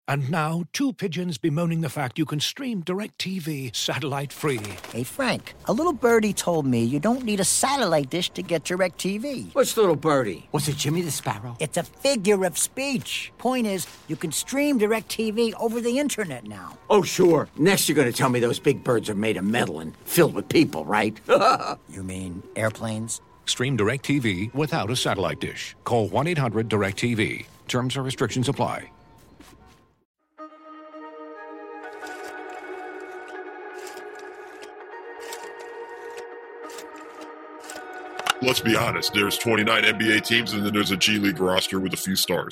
And now, two pigeons bemoaning the fact you can stream DirecTV satellite-free. Hey, Frank, a little birdie told me you don't need a satellite dish to get DirecTV. What's little birdie? Was it Jimmy the Sparrow? It's a figure of speech. Point is, you can stream DirecTV over the internet now. Oh, sure. Next you're going to tell me those big birds are made of metal and filled with people, right? You mean airplanes? Stream DirecTV without a satellite dish. Call 1-800-DirecTV. Terms and restrictions apply. Let's be honest, there's 29 NBA teams and then there's a G League roster with a few stars.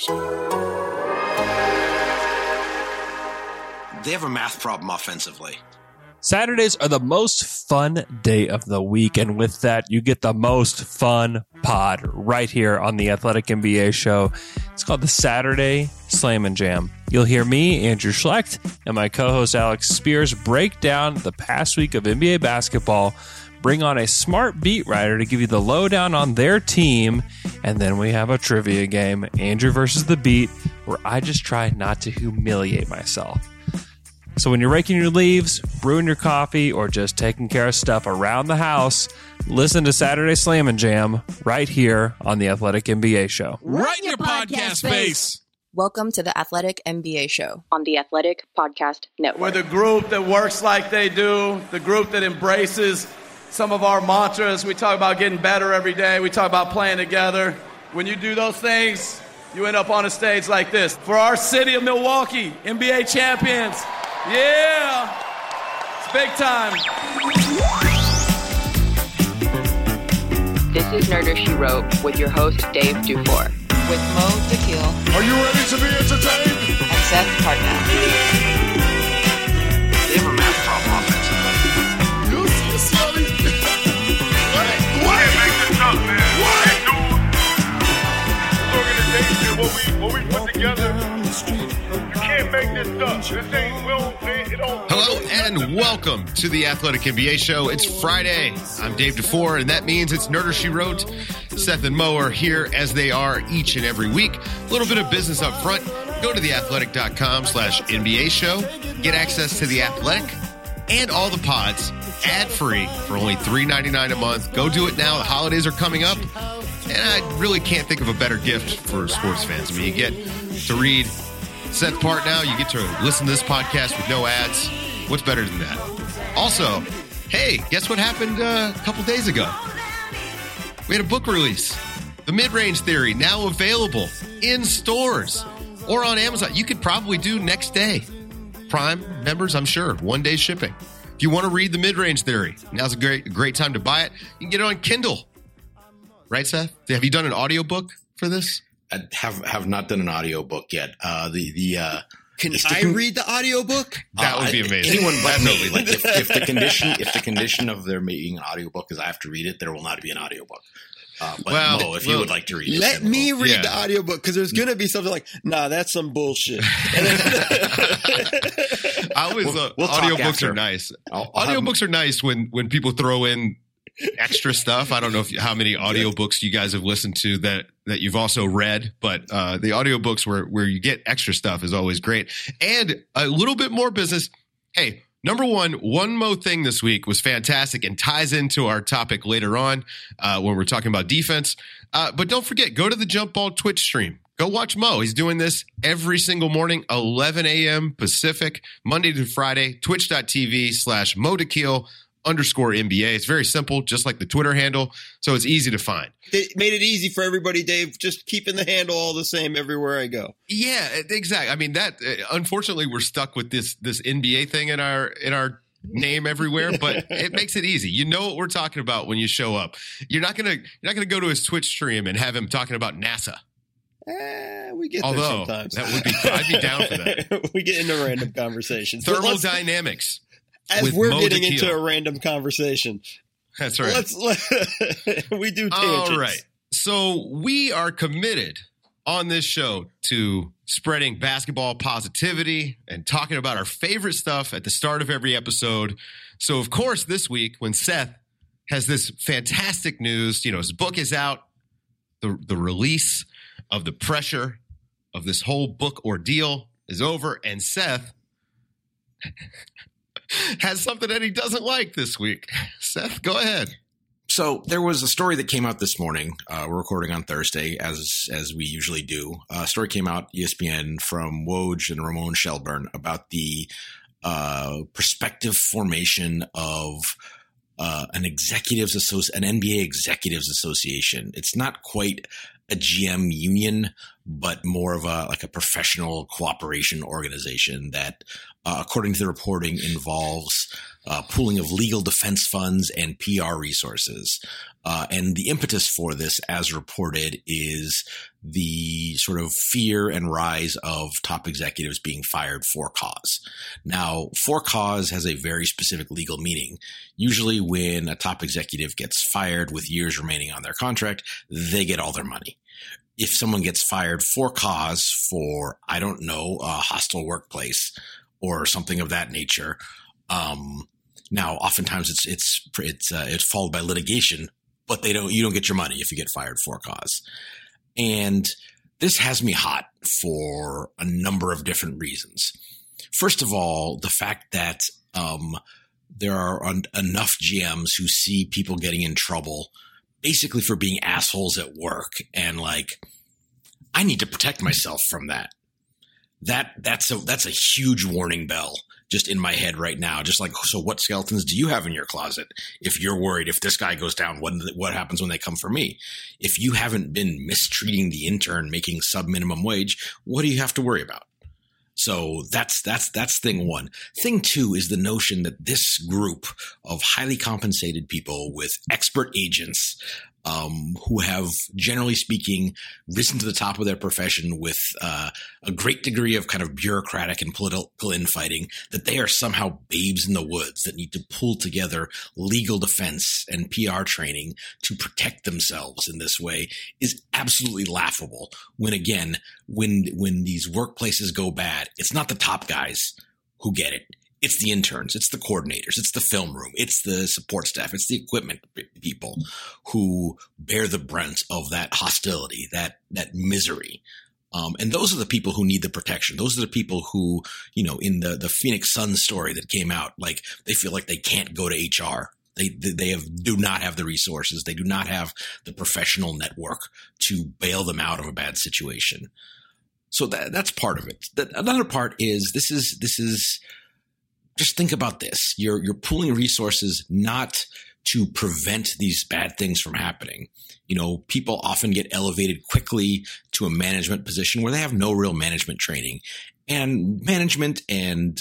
They have a math problem offensively. Saturdays are the most fun day of the week, and with that, you get the most fun pod right here on the Athletic NBA show. It's called the Saturday Slam and Jam. You'll hear me, Andrew Schlecht, and my co-host Alex Spears break down the past week of NBA basketball, bring on a smart beat writer to give you the lowdown on their team, and then we have a trivia game, Andrew versus the Beat, where I just try not to humiliate myself. So when you're raking your leaves, brewing your coffee, or just taking care of stuff around the house, listen to Saturday Slam and Jam right here on the Athletic NBA show. Right in your podcast face. Welcome to the Athletic NBA show on the Athletic Podcast Network. We're the group that works like they do, the group that embraces some of our mantras. We talk about getting better every day. We talk about playing together. When you do those things, you end up on a stage like this. For our city of Milwaukee, NBA champions. Yeah, it's big time. This is Nerder She Wrote with your host, Dave Dufour. With Mo Dakhil. Are you ready to be entertained? And Seth Partnow. They have a math problem offensively. You so silly. What? Make this up, man. What? This organization, what we put together, you can't make this up. This ain't Hello and welcome to the Athletic NBA show. It's Friday. I'm Dave Dufour, and that means it's Nerder She Wrote. Seth and Mo are here as they are each and every week. A little bit of business up front. Go to theathletic.com/NBA show. Get access to The Athletic and all the pods ad-free for only $3.99 a month. Go do it now. The holidays are coming up, and I really can't think of a better gift for sports fans. I mean, you get to read Seth Partnow, you get to listen to this podcast with no ads. What's better than that? Also, hey, guess what happened a couple days ago? We had a book release. The Mid-Range Theory, now available in stores or on Amazon. You could probably do next day. Prime members, I'm sure, one-day shipping. If you want to read The Mid-Range Theory, now's a great time to buy it. You can get it on Kindle. Right, Seth? Have you done an audiobook for this? I have not done an audiobook yet. Can I read the audiobook? That would be amazing. Anyone but me. Like if the condition of their making an audiobook is I have to read it, there will not be an audiobook. But Mo, if you would like to read it. Let me read the audiobook, because there's going to be something like, nah, that's some bullshit. Audiobooks are nice. Audiobooks are nice when people throw in extra stuff. I don't know how many audiobooks you guys have listened to that you've also read, but the audiobooks where you get extra stuff is always great. And a little bit more business. Hey, number one Mo thing this week was fantastic and ties into our topic later on when we're talking about defense. But don't forget, go to the Jump Ball Twitch stream. Go watch Mo. He's doing this every single morning, 11 a.m. Pacific, Monday to Friday, twitch.tv/Mo Dakhil _NBA. It's very simple, just like the Twitter handle, so it's easy to find. They made it easy for everybody, Dave, just keeping the handle all the same everywhere I go. Yeah, exactly. I mean, that unfortunately we're stuck with this NBA thing in our name everywhere, but it makes it easy. You know what we're talking about when you show up. You're not gonna go to his Twitch stream and have him talking about NASA. We get there sometimes. That would be I'd be down for that. We get into random conversations. Thermodynamics. As we're getting into a random conversation. That's right. We do tangents. All right. So we are committed on this show to spreading basketball positivity and talking about our favorite stuff at the start of every episode. So, of course, this week when Seth has this fantastic news, his book is out, the release of the pressure of this whole book ordeal is over, and Seth has something that he doesn't like this week. Seth, go ahead. So there was a story that came out this morning. We're recording on Thursday, as we usually do. A story came out, ESPN, from Woj and Ramon Shelburne about the prospective formation of an NBA Executives Association. It's not quite a GM union, but more of a professional cooperation organization that, according to the reporting, involves pooling of legal defense funds and PR resources. And the impetus for this, as reported, is the sort of fear and rise of top executives being fired for cause. Now, for cause has a very specific legal meaning. Usually when a top executive gets fired with years remaining on their contract, they get all their money. If someone gets fired for cause for, I don't know, a hostile workplace or something of that nature, now oftentimes it's followed by litigation, but you don't get your money if you get fired for cause. And this has me hot for a number of different reasons. First of all, the fact that there are enough GMs who see people getting in trouble basically for being assholes at work, and I need to protect myself from that. That's a huge warning bell just in my head right now. Just so what skeletons do you have in your closet? If you're worried, if this guy goes down, what happens when they come for me? If you haven't been mistreating the intern making sub minimum wage, what do you have to worry about? So that's thing one. Thing two is the notion that this group of highly compensated people with expert agents, who have, generally speaking, risen to the top of their profession with a great degree of kind of bureaucratic and political infighting, that they are somehow babes in the woods that need to pull together legal defense and PR training to protect themselves in this way is absolutely laughable. When these workplaces go bad, it's not the top guys who get it. It's the interns, it's the coordinators, it's the film room, it's the support staff, it's the equipment people who bear the brunt of that hostility, that misery. And those are the people who need the protection. Those are the people who, in the Phoenix Suns story that came out, they feel like they can't go to HR. They do not have the resources. They do not have the professional network to bail them out of a bad situation. So that's part of it. Another part is this is just think about this. You're pooling resources not to prevent these bad things from happening. People often get elevated quickly to a management position where they have no real management training, and management and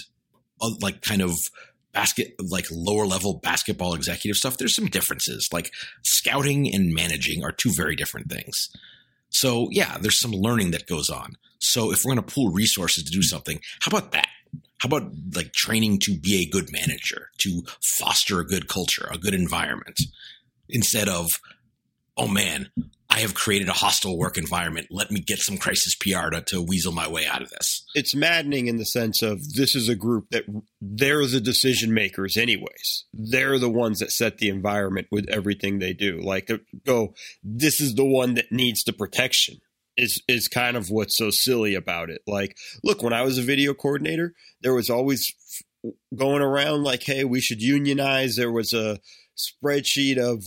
lower level basketball executive stuff. There's some differences. Scouting and managing are two very different things. So yeah, there's some learning that goes on. So if we're going to pool resources to do something, how about that? How about training to be a good manager, to foster a good culture, a good environment, instead of, oh man, I have created a hostile work environment. Let me get some crisis PR to weasel my way out of this. It's maddening in the sense of this is a group that they're the decision makers anyways. They're the ones that set the environment with everything they do. This is the one that needs the protection. Is kind of what's so silly about it. Look, when I was a video coordinator, there was always going around hey, we should unionize. There was a spreadsheet of,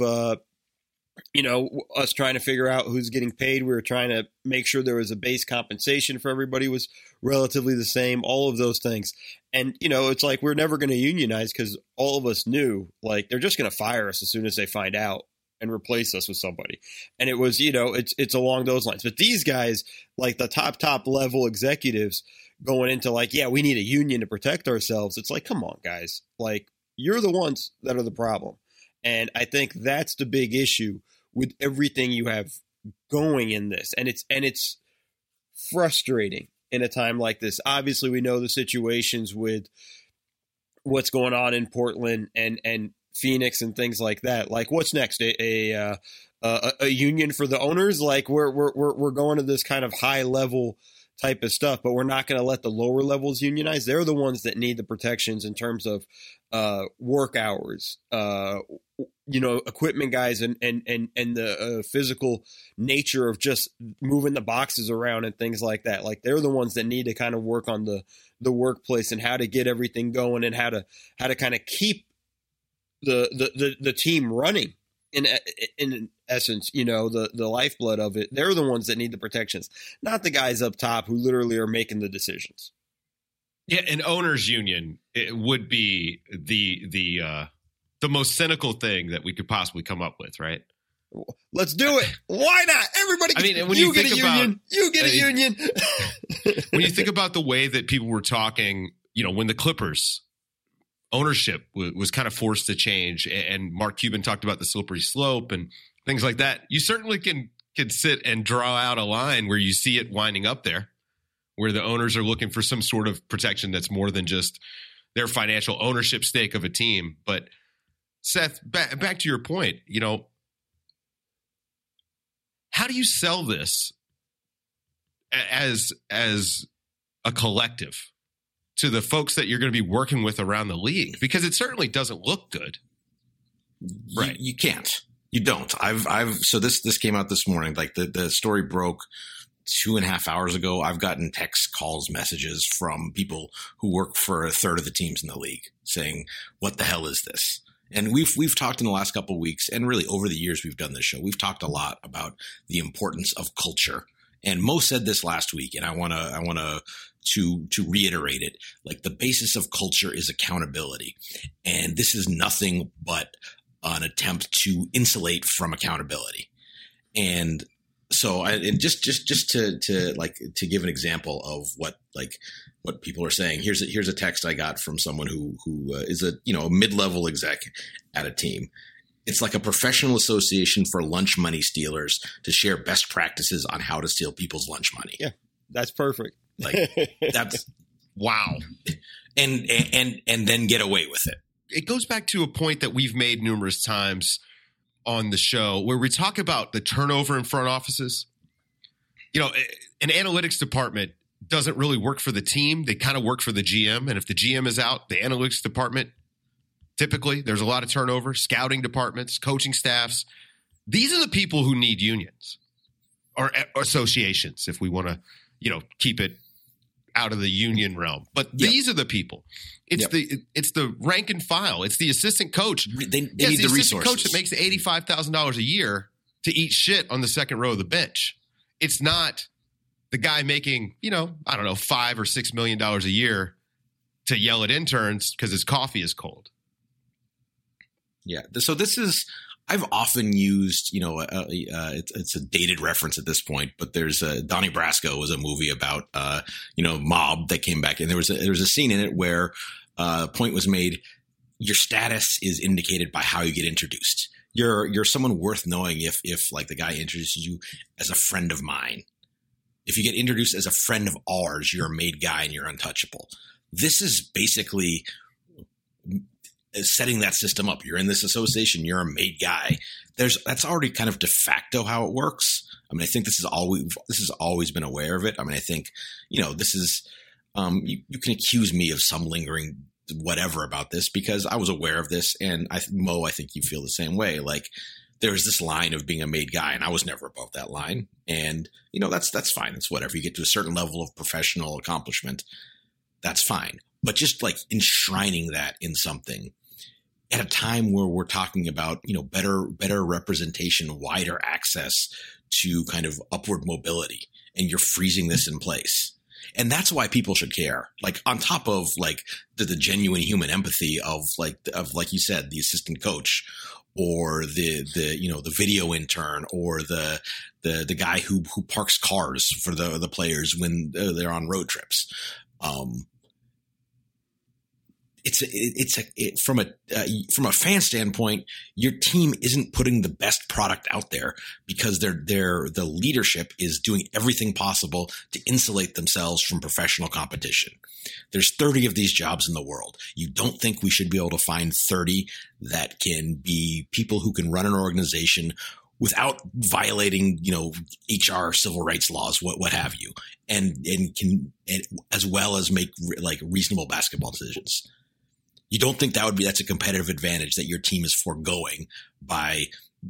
us trying to figure out who's getting paid. We were trying to make sure there was a base compensation for everybody was relatively the same, all of those things. And, it's we're never going to unionize because all of us knew, they're just going to fire us as soon as they find out and replace us with somebody. And it was, it's along those lines. But these guys, the top level executives going into yeah, we need a union to protect ourselves. It's come on, guys. You're the ones that are the problem. And I think that's the big issue with everything you have going in this. And it's frustrating in a time like this. Obviously, we know the situations with what's going on in Portland and Phoenix and things like that. What's next? A union for the owners? We're going to this kind of high level type of stuff, but we're not going to let the lower levels unionize. They're the ones that need the protections in terms of work hours, equipment guys and the physical nature of just moving the boxes around and things like that. Like they're the ones that need to kind of work on the workplace and how to get everything going and how to kind of keep the team running in essence, the lifeblood of it. They're the ones that need the protections, not the guys up top who literally are making the decisions. Yeah, an owners union it would be the most cynical thing that we could possibly come up with, right? Let's do it. Why not? Everybody gets, when you get a union. You get a union. When you think about the way that people were talking, when the Clippers ownership was kind of forced to change, and Mark Cuban talked about the slippery slope and things like that, you certainly can sit and draw out a line where you see it winding up there, where the owners are looking for some sort of protection that's more than just their financial ownership stake of a team. But Seth, back to your point, how do you sell this as a collective to the folks that you're going to be working with around the league? Because it certainly doesn't look good. Right. You can't. You don't. So this came out this morning. Like the story broke 2.5 hours ago. I've gotten text calls, messages from people who work for a third of the teams in the league saying, what the hell is this? And we've talked in the last couple of weeks, and really over the years we've done this show, we've talked a lot about the importance of culture. And Mo said this last week, and I want to reiterate it. Like, the basis of culture is accountability, and this is nothing but an attempt to insulate from accountability. And so, just to give an example of what people are saying. Here's a text I got from someone who is a mid-level exec at a team. It's like a professional association for lunch money stealers to share best practices on how to steal people's lunch money. Yeah, that's perfect. Like, that's wow. And then get away with it. It goes back to a point that we've made numerous times on the show where we talk about the turnover in front offices. An analytics department doesn't really work for the team. They kind of work for the GM. And if the GM is out, the analytics department, typically there's a lot of turnover. Scouting departments, coaching staffs. These are the people who need unions or associations, if we want to, keep it out of the union realm. But these are the people. It's the rank and file. It's the assistant coach. They need the resources. Coach that makes $85,000 a year to eat shit on the second row of the bench. It's not the guy making, $5 or $6 million a year to yell at interns because his coffee is cold. Yeah. So this is, I've often used, it's a dated reference at this point, but there's Donnie Brasco was a movie about, mob that came back, and there was a scene in it where a point was made. Your status is indicated by how you get introduced. You're someone worth knowing if like the guy introduces you as a friend of mine. If you get introduced as a friend of ours, you're a made guy and you're untouchable. This is basically setting that system up. You're in this association, you're a made guy. That's already kind of de facto how it works. I mean, I think this has always been aware of it. I mean, I think, this is, you can accuse me of some lingering whatever about this because I was aware of this. And Mo, I think you feel the same way. Like, there's this line of being a made guy, and I was never above that line. And, that's fine. It's whatever. You get to a certain level of professional accomplishment, that's fine. But just like enshrining that in something at a time where we're talking about, better representation, wider access to kind of upward mobility, and you're freezing this in place. And that's why people should care. Like, on top of like the genuine human empathy of like you said, the assistant coach, or the video intern, or the guy who parks cars for the players when they're on road trips. From a fan standpoint, your team isn't putting the best product out there because the leadership is doing everything possible to insulate themselves from professional competition. There's 30 of these jobs in the world. You don't think we should be able to find 30 that can be people who can run an organization without violating, HR, civil rights laws, what have you, and as well as make like reasonable basketball decisions. You don't think that's a competitive advantage that your team is foregoing by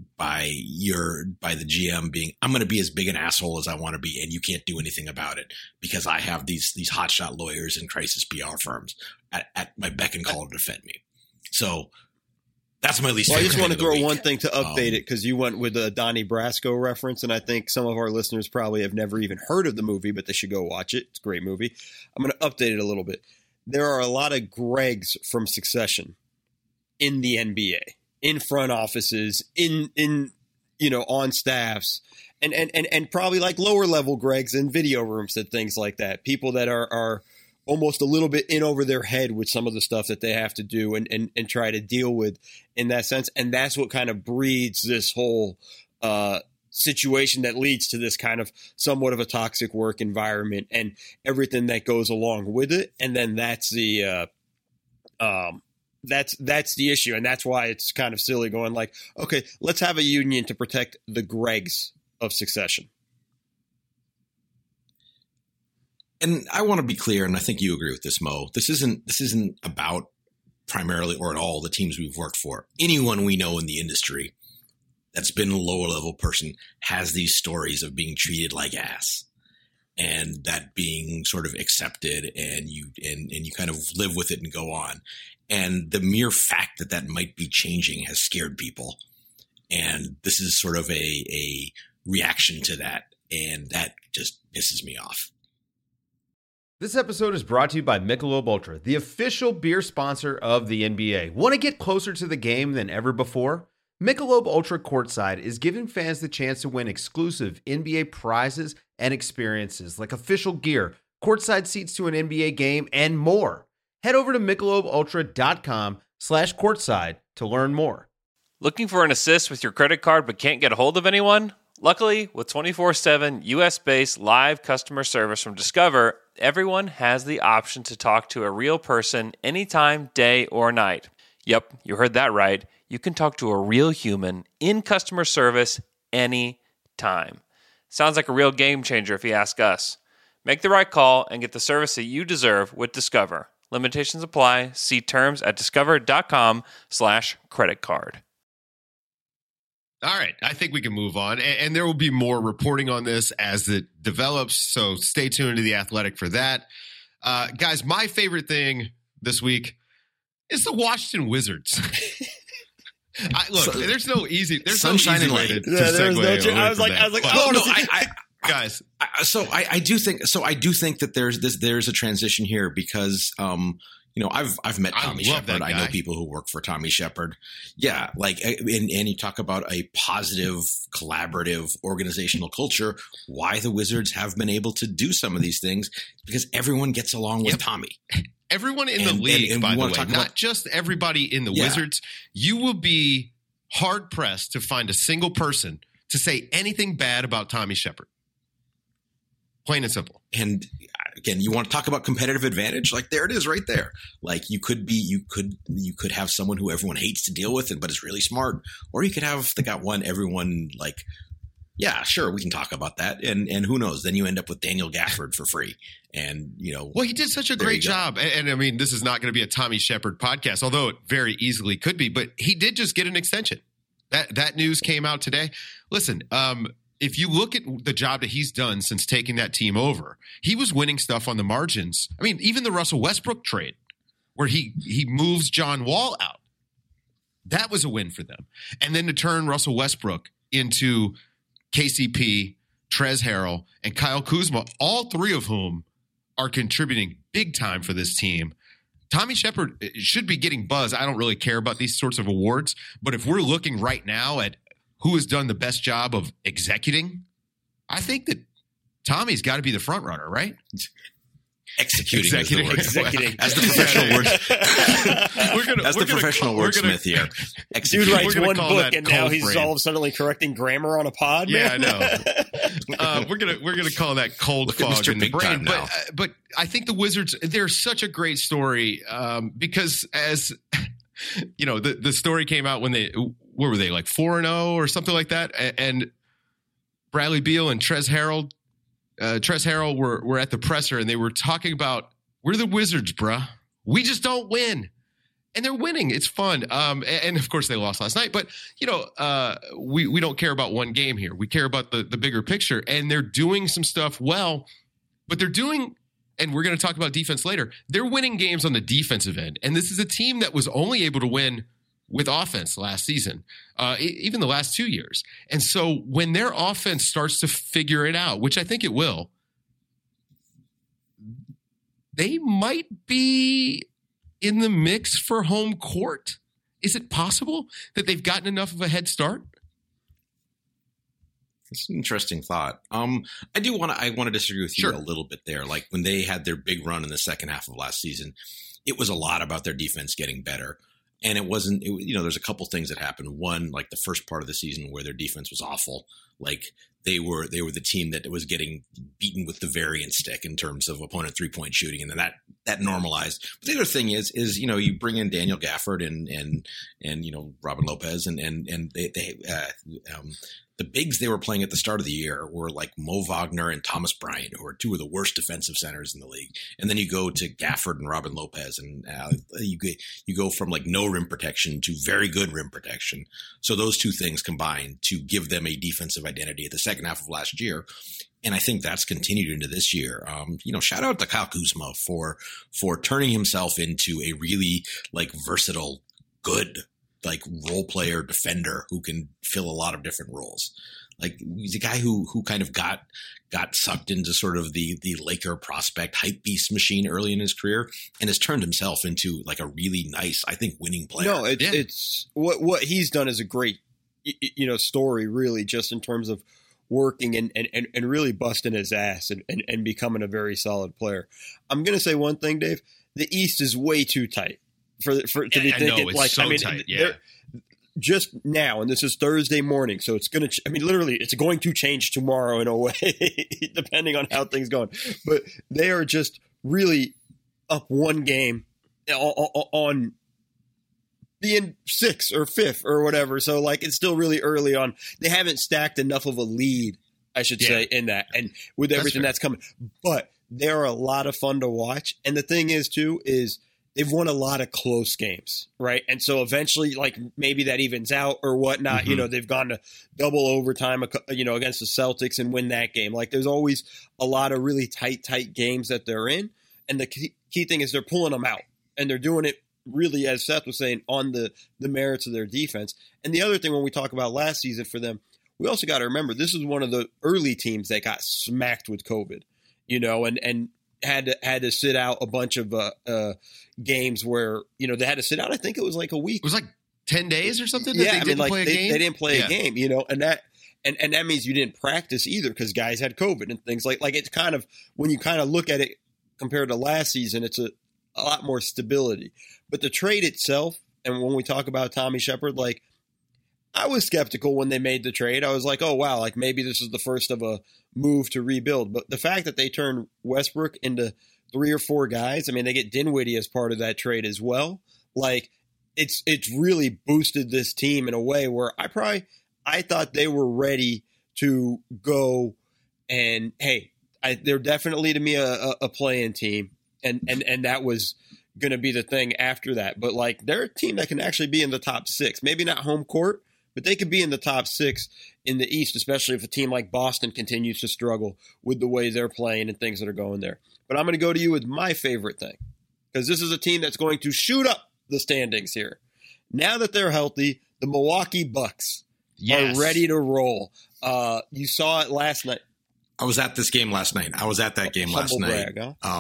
the GM being, I'm going to be as big an asshole as I want to be, and you can't do anything about it because I have these hotshot lawyers and crisis PR firms at my beck and call to defend me. So that's my least. Well, I favorite just want to throw one thing to update it because you went with a Donnie Brasco reference, and I think some of our listeners probably have never even heard of the movie, but they should go watch it. It's a great movie. I'm going to update it a little bit. There are a lot of Gregs from Succession in the NBA, in front offices, in on staffs, and probably like lower level Gregs in video rooms and things like that. People that are almost a little bit in over their head with some of the stuff that they have to do and try to deal with in that sense. And that's what kind of breeds this whole situation that leads to this kind of somewhat of a toxic work environment and everything that goes along with it. And then that's the that's the issue. And that's why it's kind of silly going like, okay, let's have a union to protect the Gregs of Succession. And I want to be clear, and I think you agree with this, Mo. This isn't about primarily or at all the teams we've worked for. Anyone we know in the industry that's been a lower level person has these stories of being treated like ass, and that being sort of accepted, and you kind of live with it and go on. And the mere fact that might be changing has scared people, and this is sort of a reaction to that, and that just pisses me off. This episode is brought to you by Michelob Ultra, the official beer sponsor of the NBA. Want to get closer to the game than ever before? Michelob Ultra Courtside is giving fans the chance to win exclusive NBA prizes and experiences like official gear, courtside seats to an NBA game, and more. Head over to MichelobUltra.com/courtside to learn more. Looking for an assist with your credit card but can't get a hold of anyone? Luckily, with 24/7 US-based live customer service from Discover, everyone has the option to talk to a real person anytime, day or night. Yep, you heard that right. You can talk to a real human in customer service anytime. Sounds like a real game changer if you ask us. Make the right call and get the service that you deserve with Discover. Limitations apply. See terms at discover.com/creditcard. All right, I think we can move on, and there will be more reporting on this as it develops, so stay tuned to The Athletic for that. Guys, my favorite thing this week is the Washington Wizards. There's no easy way to segue. I was like, oh no, guys. I do think that there's a transition here because I've met Tommy Shepard. I know people who work for Tommy Shepard. Yeah, and you talk about a positive, collaborative organizational culture. Why the Wizards have been able to do some of these things because everyone gets along with Tommy. Everyone in the league, by the way, not just everybody in the Wizards. You will be hard pressed to find a single person to say anything bad about Tommy Shepard. Plain and simple. And again, you want to talk about competitive advantage? Like there it is right there. Like you could have someone who everyone hates to deal with but is really smart. Or you could have everyone like, yeah, sure, we can talk about that. And who knows? Then you end up with Daniel Gafford for free. And, well, he did such a great job. And I mean, this is not going to be a Tommy Shepard podcast, although it very easily could be, but he did just get an extension. That news came out today. Listen, if you look at the job that he's done since taking that team over, he was winning stuff on the margins. I mean, even the Russell Westbrook trade where he moves John Wall out, that was a win for them. And then to turn Russell Westbrook into KCP, Trez Harrell, and Kyle Kuzma, all three of whom are contributing big time for this team. Tommy Shepard should be getting buzz. I don't really care about these sorts of awards, but if we're looking right now at who has done the best job of executing, I think that Tommy's got to be the front runner, right? Executing as the professional word. As the professional wordsmith here. Dude writes one book and now he's all suddenly correcting grammar on a pod. Yeah, I know. We're gonna call that cold fog in the brain. But I think the Wizards, they're such a great story because as the story came out when what were they, like 4-0 or something like that? And Bradley Beal and Trez Harrell were at the presser, and they were talking about, we're the Wizards, bruh. We just don't win. And they're winning. It's fun. And of course they lost last night, but we don't care about one game here. We care about the bigger picture, and they're doing some stuff well, but they're doing, and we're going to talk about defense later. They're winning games on the defensive end. And this is a team that was only able to win with offense last season, even the last 2 years. And so when their offense starts to figure it out, which I think it will, they might be in the mix for home court. Is it possible that they've gotten enough of a head start? It's an interesting thought. I want to disagree with you a little bit there. Like when they had their big run in the second half of last season, it was a lot about their defense getting better. And it wasn't, there's a couple things that happened. One, like the first part of the season where their defense was awful. Like they were the team that was getting beaten with the variant stick in terms of opponent 3-point shooting. And then that normalized. But the other thing is, you bring in Daniel Gafford and Robin Lopez and the bigs they were playing at the start of the year were like Mo Wagner and Thomas Bryant, who are two of the worst defensive centers in the league. And then you go to Gafford and Robin Lopez, and you go from like no rim protection to very good rim protection. So those two things combined to give them a defensive identity at the second half of last year. And I think that's continued into this year. Shout out to Kyle Kuzma for turning himself into a really like versatile, good like role player defender who can fill a lot of different roles. Like he's a guy who kind of got sucked into sort of the Laker prospect hype beast machine early in his career and has turned himself into like a really nice, I think, winning player. No, it's what he's done is a great, story really, just in terms of working and really busting his ass and becoming a very solid player. I'm going to say one thing, Dave, the East is way too tight. For be thinking like so tight, just now, and this is Thursday morning, so it's going to. Literally, it's going to change tomorrow in a way, depending on how things go. But they are just really up one game on being 6th or 5th or whatever. So like, it's still really early on. They haven't stacked enough of a lead, I should say, in that, and with everything that's coming. But they are a lot of fun to watch. And the thing is, too, is they've won a lot of close games, right? And so eventually, like maybe that evens out or whatnot. Mm-hmm. They've gone to double overtime, against the Celtics and win that game. Like there's always a lot of really tight games that they're in. And the key thing is they're pulling them out. And they're doing it really, as Seth was saying, on the merits of their defense. And the other thing when we talk about last season for them, we also got to remember this is one of the early teams that got smacked with COVID, and had to sit out a bunch of games where they had to sit out. I think it was like a week. It was like 10 days or something. Yeah, they didn't play a game. They didn't play a game, and that means you didn't practice either because guys had COVID and things like it's kind of when you kind of look at it compared to last season, it's a lot more stability. But the trade itself, and when we talk about Tommy Shepard, like I was skeptical when they made the trade. I was like, oh wow, like maybe this is the first of a move to rebuild. But the fact that they turned Westbrook into 3 or 4 guys, they get Dinwiddie as part of that trade as well. Like it's really boosted this team in a way where I thought they were ready to go and they're definitely to me a play-in team. And that was going to be the thing after that. But like they're a team that can actually be in the top 6, maybe not home court, but they could be in the top 6 in the East, especially if a team like Boston continues to struggle with the way they're playing and things that are going there. But I'm going to go to you with my favorite thing, because this is a team that's going to shoot up the standings here. Now that they're healthy, the Milwaukee Bucks are ready to roll. You saw it last night. I was at this game last night. I was at that game last night. Brag, huh?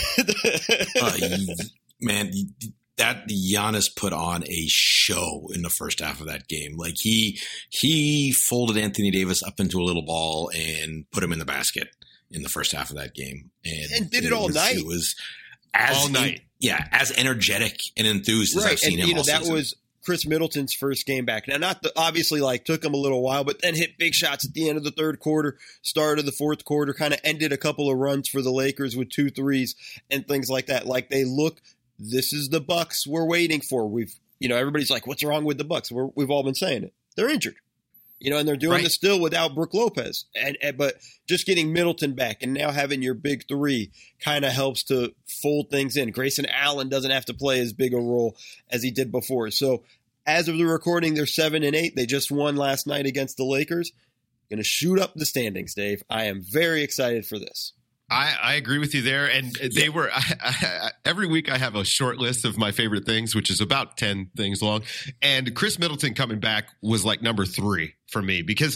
Man, that Giannis put on a show in the first half of that game. Like he folded Anthony Davis up into a little ball and put him in the basket in the first half of that game, and did it all night. It was all night, as energetic and enthused as I've seen him all season. That was Chris Middleton's first game back. Now, obviously took him a little while, but then hit big shots at the end of the third quarter, start of the fourth quarter, kind of ended a couple of runs for the Lakers with 2 threes and things like that. Like they look. This is the Bucks we're waiting for. We've everybody's like, what's wrong with the Bucks? We've all been saying it. They're injured. And they're doing this still without Brook Lopez. But just getting Middleton back and now having your big three kind of helps to fold things in. Grayson Allen doesn't have to play as big a role as he did before. So as of the recording, they're 7-8. They just won last night against the Lakers. Going to shoot up the standings, Dave. I am very excited for this. I agree with you there. And they were every week I have a short list of my favorite things, which is about 10 things long. And Chris Middleton coming back was like number 3 for me, because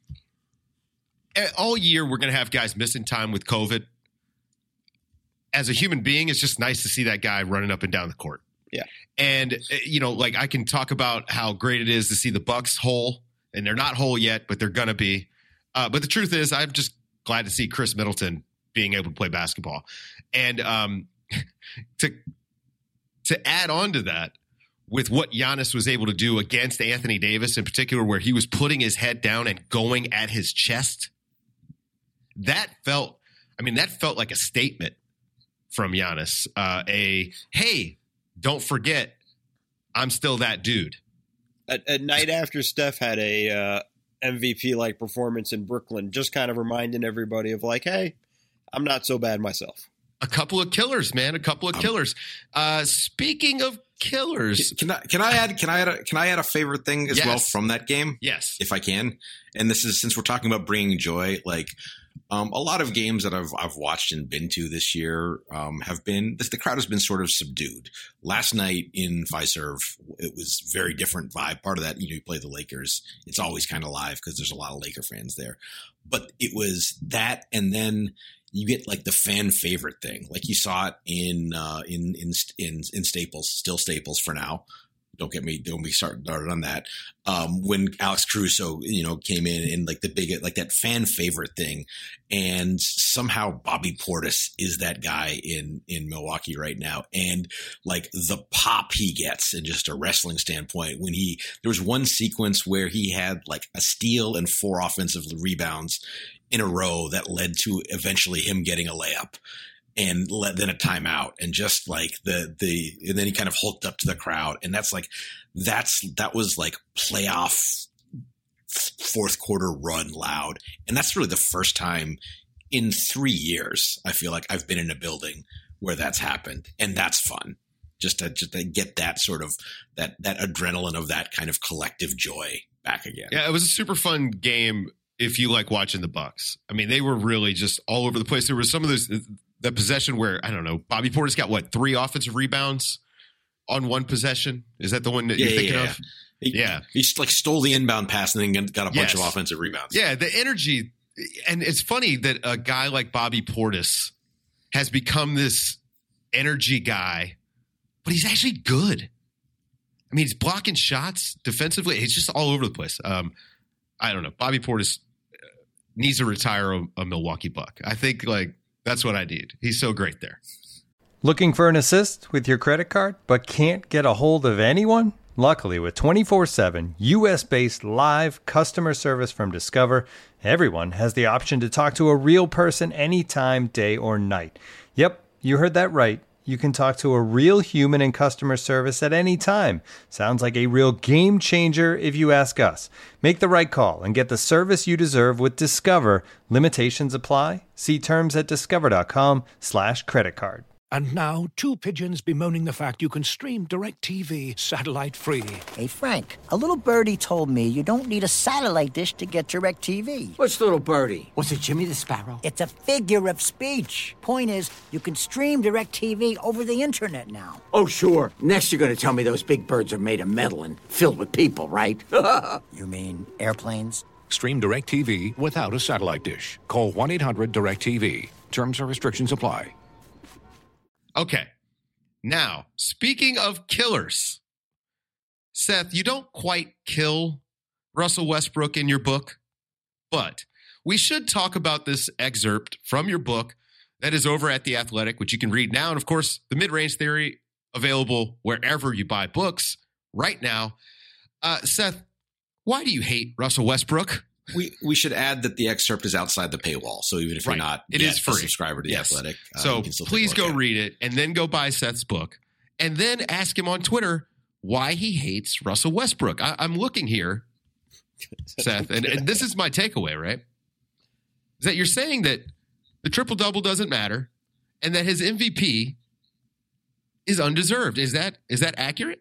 all year we're going to have guys missing time with COVID. As a human being, it's just nice to see that guy running up and down the court. Yeah. And, I can talk about how great it is to see the Bucks whole, and they're not whole yet, but they're going to be. But the truth is, I'm just glad to see Chris Middleton being able to play basketball. And to add on to that, with what Giannis was able to do against Anthony Davis in particular, where he was putting his head down and going at his chest, that felt like a statement from Giannis. Hey, don't forget, I'm still that dude. At night after Steph had a MVP-like performance in Brooklyn, just kind of reminding everybody of like, hey, I'm not so bad myself. A couple of killers, man. A couple of killers. Speaking of killers, can I add a favorite thing as well from that game? Yes, if I can. And this is, since we're talking about bringing joy, like a lot of games that I've watched and been to this year have been the crowd has been sort of subdued. Last night in Fiserv, it was very different vibe. Part of that, you play the Lakers. It's always kind of live because there's a lot of Laker fans there. But it was that, and then you get like the fan favorite thing, like you saw it in Staples, still Staples for now. Don't get me started on that. When Alex Caruso, came in and like the big, like that fan favorite thing, and somehow Bobby Portis is that guy in Milwaukee right now, and like the pop he gets in just a wrestling standpoint when there was one sequence where he had like a steal and 4 offensive rebounds in a row that led to eventually him getting a layup. And then a timeout, and just like and then he kind of hulked up to the crowd, and that was like playoff fourth quarter run loud, and that's really the first time in 3 years I feel like I've been in a building where that's happened, and that's fun. Just to get that sort of that adrenaline of that kind of collective joy back again. Yeah, it was a super fun game. If you like watching the Bucks, I mean, they were really just all over the place. There was some of those. The possession where, I don't know, Bobby Portis got 3 offensive rebounds on one possession? Is that the one that you're thinking of? He like stole the inbound pass and then got a bunch of offensive rebounds. Yeah, the energy. And it's funny that a guy like Bobby Portis has become this energy guy, but he's actually good. I mean, he's blocking shots defensively. He's just all over the place. I don't know. Bobby Portis needs to retire a Milwaukee Buck. I think that's what I need. He's so great there. Looking for an assist with your credit card, but can't get a hold of anyone? Luckily, with 24/7 U.S.-based live customer service from Discover, everyone has the option to talk to a real person anytime, day or night. Yep, you heard that right. You can talk to a real human in customer service at any time. Sounds like a real game changer if you ask us. Make the right call and get the service you deserve with Discover. Limitations apply. See terms at discover.com/creditcard. And now, 2 pigeons bemoaning the fact you can stream DirecTV satellite-free. Hey, Frank, a little birdie told me you don't need a satellite dish to get DirecTV. What's little birdie? Was it Jimmy the Sparrow? It's a figure of speech. Point is, you can stream DirecTV over the internet now. Oh, sure. Next you're going to tell me those big birds are made of metal and filled with people, right? You mean airplanes? Stream DirecTV without a satellite dish. Call 1-800-DirecTV. Terms and restrictions apply. Okay. Now, speaking of killers, Seth, you don't quite kill Russell Westbrook in your book, but we should talk about this excerpt from your book that is over at The Athletic, which you can read now. And of course, The Mid-Range Theory, available wherever you buy books right now. Seth, why do you hate Russell Westbrook? We should add that the excerpt is outside the paywall, so even if you're not it is free. A subscriber to The Athletic, so please go read it and then go buy Seth's book and then ask him on Twitter why he hates Russell Westbrook. I'm looking here, Seth, and this is my takeaway, right? Is that you're saying that the triple-double doesn't matter and that his MVP is undeserved. Is that accurate?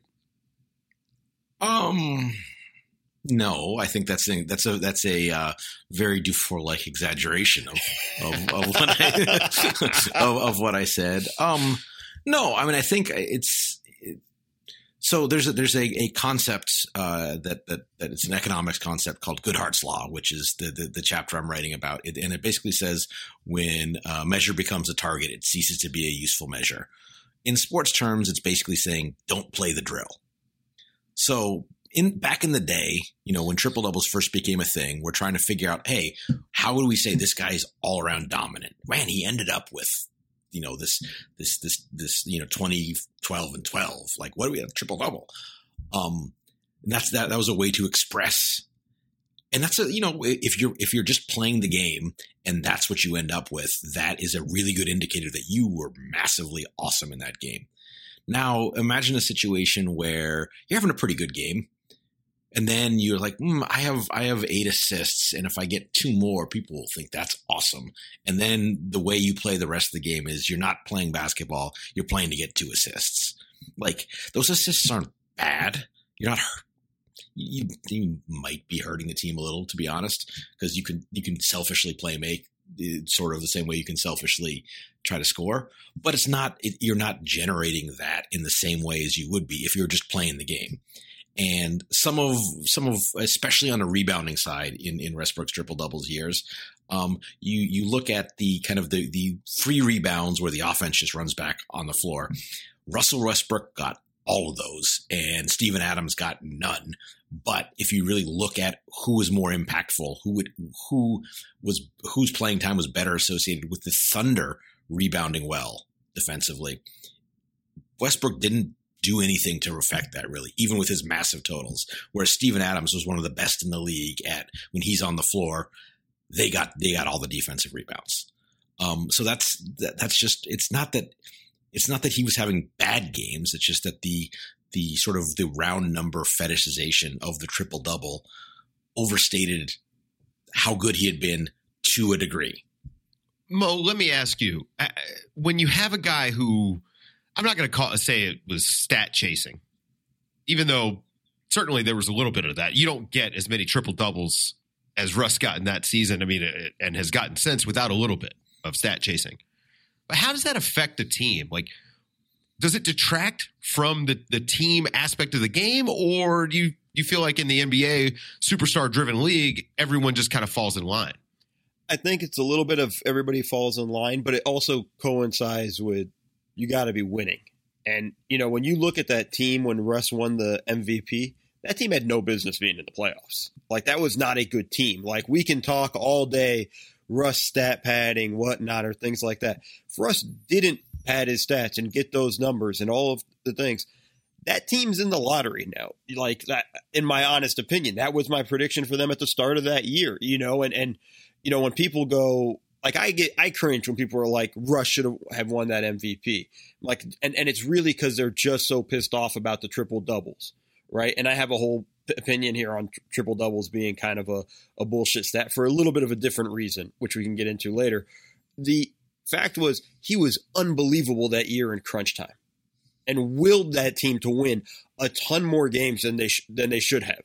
No, I think that's a very Dufour-like exaggeration of what I said. No, I mean, I think so there's a concept that it's an economics concept called Goodhart's Law, which is the chapter I'm writing about. And it basically says when a measure becomes a target, it ceases to be a useful measure. In sports terms, it's basically saying don't play the drill. So back in the day, when triple doubles first became a thing, we're trying to figure out, hey, how would we say this guy is all around dominant? Man, he ended up with this 20, 12, and 12. Like, what do we have? Triple double. And that was a way to express. And that's if you're just playing the game and that's what you end up with, that is a really good indicator that you were massively awesome in that game. Now, imagine a situation where you're having a pretty good game. And then you're like, I have 8 assists, and if I get 2 more, people will think that's awesome. And then the way you play the rest of the game is you're not playing basketball; you're playing to get 2 assists. Like, those assists aren't bad. You're not hurt. You might be hurting the team a little, to be honest, because you can selfishly make sort of the same way you can selfishly try to score, but it's not. You're not generating that in the same way as you would be if you're just playing the game. And some of, especially on the rebounding side in Westbrook's triple doubles years, you look at the kind of the free rebounds where the offense just runs back on the floor. Russell Westbrook got all of those, and Steven Adams got none. But if you really look at who was more impactful, whose playing time was better associated with the Thunder rebounding well defensively, Westbrook didn't do anything to affect that, really, even with his massive totals. Whereas Steven Adams was one of the best in the league at when he's on the floor, they got all the defensive rebounds. So that's just, it's not that he was having bad games. It's just that the sort of the round number fetishization of the triple double overstated how good he had been to a degree. Mo, let me ask you, when you have a guy who, I'm not going to say it was stat chasing, even though certainly there was a little bit of that. You don't get as many triple doubles as Russ got in that season. I mean, and has gotten since without a little bit of stat chasing. But how does that affect the team? Like, does it detract from the team aspect of the game, or do you feel like in the NBA superstar driven league, everyone just kind of falls in line? I think it's a little bit of everybody falls in line, but it also coincides with you got to be winning. And, when you look at that team when Russ won the MVP, that team had no business being in the playoffs. Like, that was not a good team. Like, we can talk all day, Russ stat padding, whatnot, or things like that. If Russ didn't pad his stats and get those numbers and all of the things, that team's in the lottery now. Like, that, in my honest opinion, that was my prediction for them at the start of that year, and when people go, like, I cringe when people are like, Russ should have won that MVP. Like, and it's really because they're just so pissed off about the triple doubles, right? And I have a whole opinion here on triple doubles being kind of a bullshit stat for a little bit of a different reason, which we can get into later. The fact was, he was unbelievable that year in crunch time, and willed that team to win a ton more games than they should have,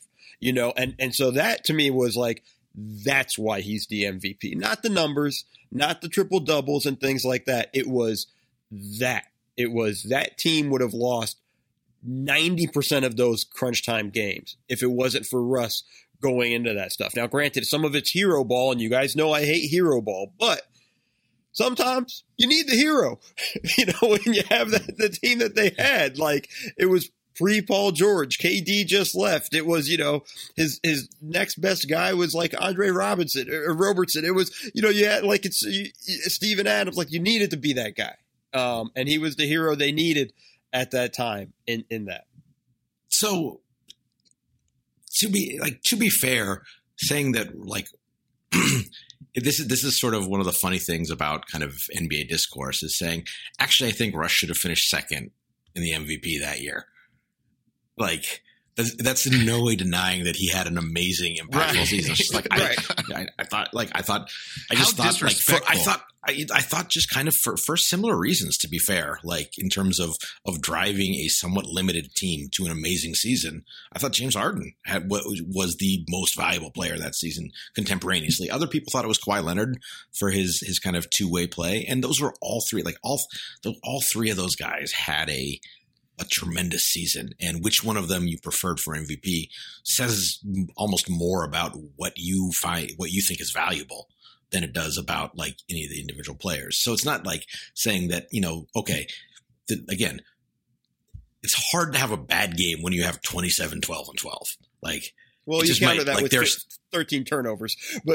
and so that to me was like, that's why he's the MVP. Not the numbers, not the triple doubles and things like that. It was that team would have lost 90% of those crunch time games if it wasn't for Russ going into that stuff. Now, granted, some of it's hero ball, and you guys know I hate hero ball, but sometimes you need the hero, when you have the team that they had. Like, it was pre-Paul George. KD just left. It was, his next best guy was like Andre Robertson. It was, you had like Steven Adams. Like, you needed to be that guy. And he was the hero they needed at that time in that. So to be fair, saying that, like, this is sort of one of the funny things about kind of NBA discourse is saying, actually, I think Russ should have finished second in the MVP that year. like that's in no way denying that he had an amazing, impactful season. It's just like I thought just kind of for similar reasons, to be fair, like in terms of driving a somewhat limited team to an amazing season, I thought James Harden was the most valuable player that season contemporaneously. Other people thought it was Kawhi Leonard for his kind of two-way play. And those were all three, like all three of those guys had a tremendous season, and which one of them you preferred for MVP says almost more about what you think is valuable than it does about like any of the individual players. So it's not like saying that, again, it's hard to have a bad game when you have 27, 12, and 12. Like, well, you counter that with 13 turnovers, but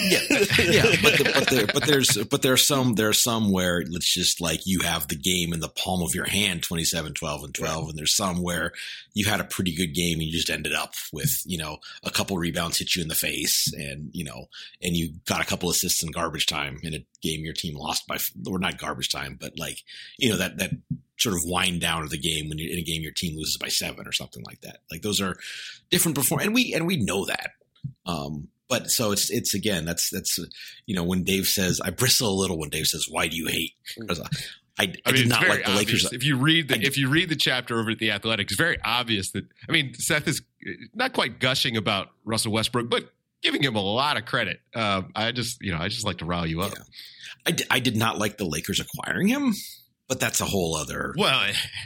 but there are some where it's just like you have the game in the palm of your hand, 27, 12, and 12, and there's some where you had a pretty good game and you just ended up with a couple rebounds hit you in the face, and and you got a couple assists in garbage time in a game your team lost by, or not garbage time, but like that sort of wind down of the game when you're in a game your team loses by 7 or something like that. Like those are different performances, and we know that. But so it's again, that's when Dave says, I bristle a little when Dave says, why do you hate? I did not like the Lakers. If you read the chapter over at The Athletic, it's very obvious that, Seth is not quite gushing about Russell Westbrook, but giving him a lot of credit. I just like to rile you up. Yeah. I did not like the Lakers acquiring him, but that's a whole other. Well,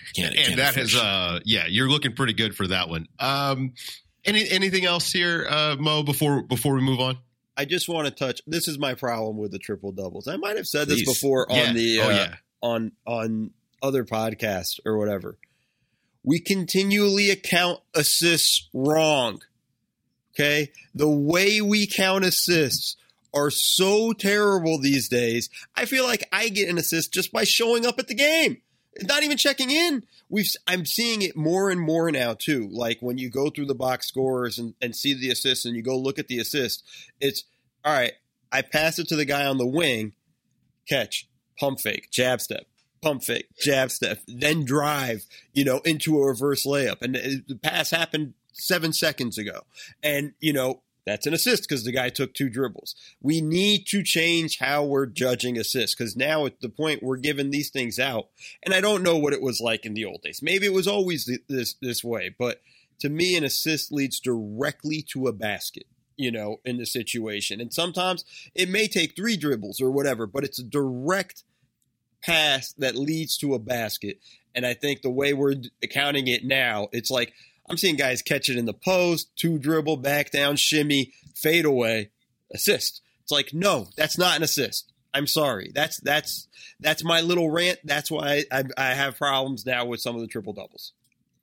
you're looking pretty good for that one. Anything else here, Mo, before we move on? I just want to touch. This is my problem with the triple doubles. I might have said this before on the on other podcasts or whatever. We continually account assists wrong. Okay, the way we count assists are so terrible these days. I feel like I get an assist just by showing up at the game, not even checking in. I'm seeing it more and more now too. Like when you go through the box scores and see the assists and you go look at the assist, it's all right. I pass it to the guy on the wing, catch, pump fake, jab step, pump fake, jab step, then drive, into a reverse layup. And the pass happened 7 seconds ago. And, that's an assist because the guy took 2 dribbles. We need to change how we're judging assists, because now at the point we're giving these things out. And I don't know what it was like in the old days. Maybe it was always this way. But to me, an assist leads directly to a basket, in the situation. And sometimes it may take 3 dribbles or whatever, but it's a direct pass that leads to a basket. And I think the way we're accounting it now, it's like, I'm seeing guys catch it in the post, 2 dribble, back down, shimmy, fade away, assist. It's like, no, that's not an assist. I'm sorry. That's my little rant. That's why I have problems now with some of the triple doubles.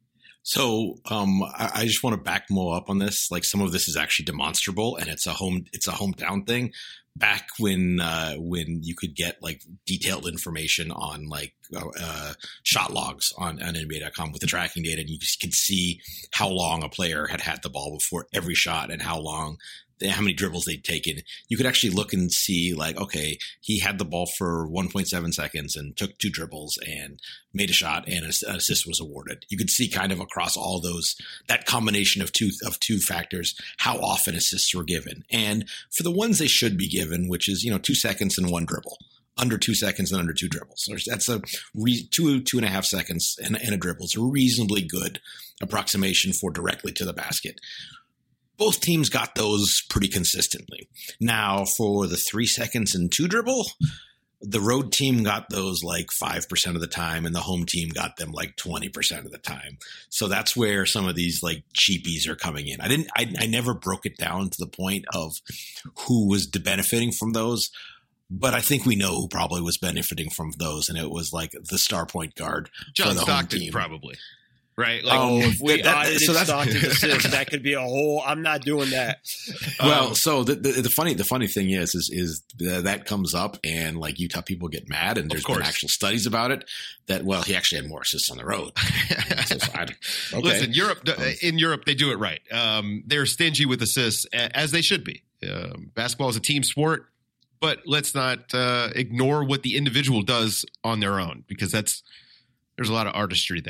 So I just want to back Mo up on this. Like some of this is actually demonstrable, and it's a hometown thing. Back when you could get like detailed information on like shot logs on NBA.com with the tracking data, and you just could see how long a player had the ball before every shot and how many dribbles they'd taken. You could actually look and see like, okay, he had the ball for 1.7 seconds and took 2 dribbles and made a shot and an assist was awarded. You could see kind of across all those, that combination of two factors, how often assists were given. And for the ones they should be given, which is, 2 seconds and 1 dribble, under 2 seconds and under 2 dribbles. So that's a 2.5 seconds and a dribble. It's a reasonably good approximation for directly to the basket. Both teams got those pretty consistently. Now, for the 3 seconds and 2 dribble, the road team got those like 5% of the time, and the home team got them like 20% of the time. So that's where some of these like cheapies are coming in. I never broke it down to the point of who was benefiting from those, but I think we know who probably was benefiting from those, and it was like the star point guard, John for the Stockton, home team. Probably. Right. Like, if we audited Stockton's assist, that could be a whole. I'm not doing that. Well, so the funny thing is that comes up, and like Utah people get mad, and there's been actual studies about it. That he actually had more assists on the road. Okay. Listen, in Europe they do it right. They're stingy with assists, as they should be. Basketball is a team sport, but let's not ignore what the individual does on their own, because there's a lot of artistry there.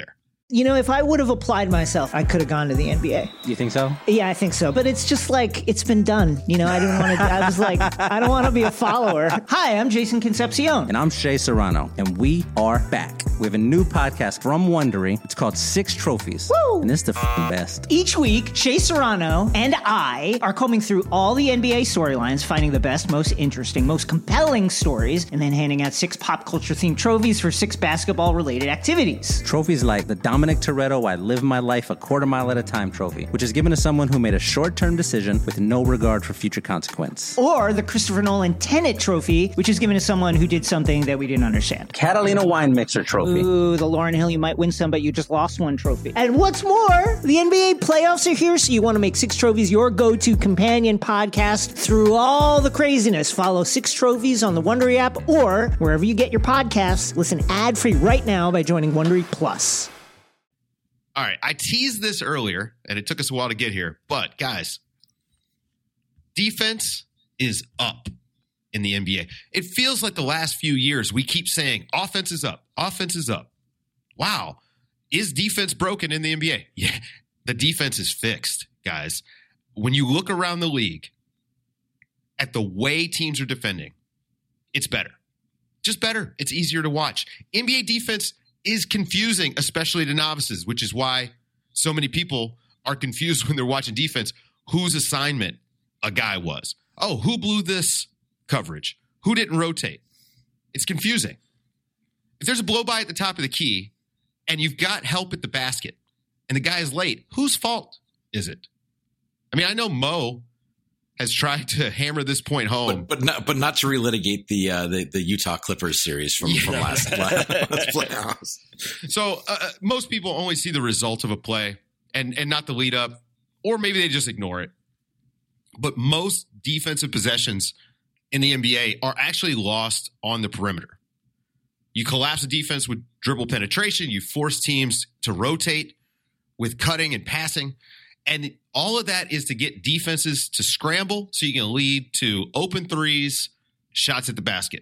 If I would have applied myself, I could have gone to the NBA. You think so? Yeah, I think so. But it's just like, it's been done. I didn't want to, I was like, I don't want to be a follower. Hi, I'm Jason Concepcion. And I'm Shea Serrano. And we are back. We have a new podcast from Wondery. It's called Six Trophies. Woo! And it's the best. Each week, Shea Serrano and I are combing through all the NBA storylines, finding the best, most interesting, most compelling stories, and then handing out 6 pop culture themed trophies for 6 basketball-related activities. Trophies like the Dominic Toretto I Live My Life a Quarter Mile at a Time trophy, which is given to someone who made a short-term decision with no regard for future consequence. Or the Christopher Nolan Tenet trophy, which is given to someone who did something that we didn't understand. Catalina Wine Mixer trophy. Ooh, the Lauryn Hill You Might Win Some, But You Just Lost One trophy. And what's more, the NBA playoffs are here, so you want to make Six Trophies your go-to companion podcast through all the craziness. Follow Six Trophies on the Wondery app or wherever you get your podcasts. Listen ad-free right now by joining Wondery Plus. All right, I teased this earlier, and it took us a while to get here. But, guys, defense is up in the NBA. It feels like the last few years we keep saying offense is up, offense is up. Wow. Is defense broken in the NBA? Yeah, the defense is fixed, guys. When you look around the league at the way teams are defending, it's better. Just better. It's easier to watch. NBA defense is confusing, especially to novices, which is why so many people are confused when they're watching defense, whose assignment a guy was. Oh, who blew this coverage? Who didn't rotate? It's confusing. If there's a blow by at the top of the key and you've got help at the basket and the guy is late, whose fault is it? I mean, I know Mo has tried to hammer this point home, but not to relitigate the Utah Clippers series from last playoffs. So most people only see the result of a play and not the lead up, or maybe they just ignore it. But most defensive possessions in the NBA are actually lost on the perimeter. You collapse the defense with dribble penetration. You force teams to rotate with cutting and passing. And all of that is to get defenses to scramble so you can lead to open threes, shots at the basket.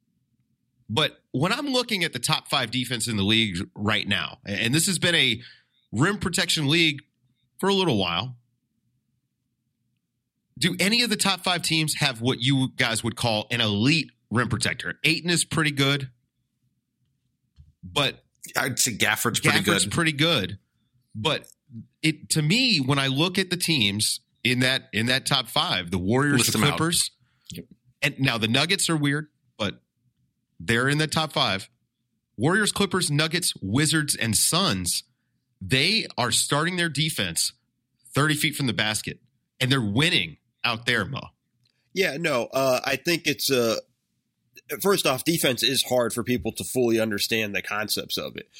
But when I'm looking at the top 5 defense in the league right now, and this has been a rim protection league for a little while, do any of the top 5 teams have what you guys would call an elite rim protector? Ayton is pretty good. But I'd say Gafford's pretty good. But to me, when I look at the teams in that top 5, the Warriors, the Clippers, and now the Nuggets are weird, but they're in the top 5. Warriors, Clippers, Nuggets, Wizards, and Suns, they are starting their defense 30 feet from the basket, and they're winning out there, Mo. Yeah, no, I think it's first off, defense is hard for people to fully understand the concepts of it.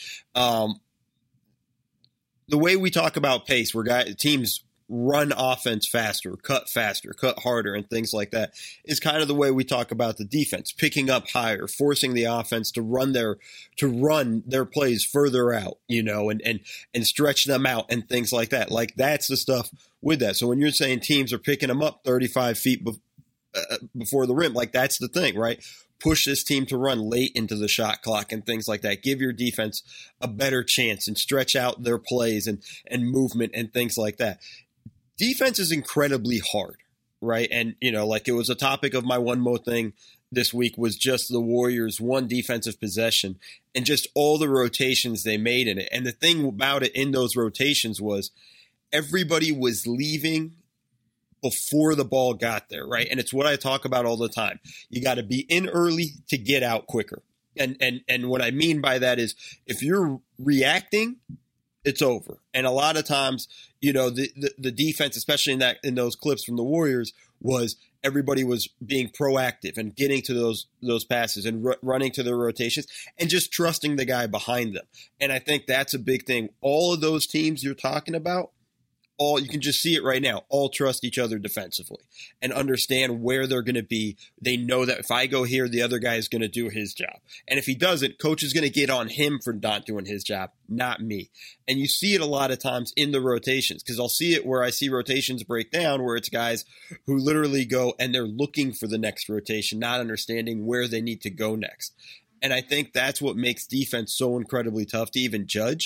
The way we talk about pace, where teams run offense faster, cut harder, and things like that, is kind of the way we talk about the defense, picking up higher, forcing the offense to run their plays further out, and stretch them out and things like that. Like, that's the stuff with that. So when you're saying teams are picking them up 35 feet before the rim, like, that's the thing, right? Push this team to run late into the shot clock and things like that. Give your defense a better chance and stretch out their plays and movement and things like that. Defense is incredibly hard, right? And, like, it was a topic of my one more thing this week was just the Warriors' one defensive possession and just all the rotations they made in it. And the thing about it in those rotations was everybody was leaving before the ball got there, right? And it's what I talk about all the time. You got to be in early to get out quicker. And what I mean by that is if you're reacting, it's over. And a lot of times, the defense, especially in those clips from the Warriors, was everybody was being proactive and getting to those passes and running to their rotations and just trusting the guy behind them. And I think that's a big thing. All of those teams you're talking about, you can just see it right now, all trust each other defensively and understand where they're going to be. They know that if I go here, the other guy is going to do his job. And if he doesn't, coach is going to get on him for not doing his job, not me. And you see it a lot of times in the rotations, because I'll see it where I see rotations break down where it's guys who literally go and they're looking for the next rotation, not understanding where they need to go next. And I think that's what makes defense so incredibly tough to even judge,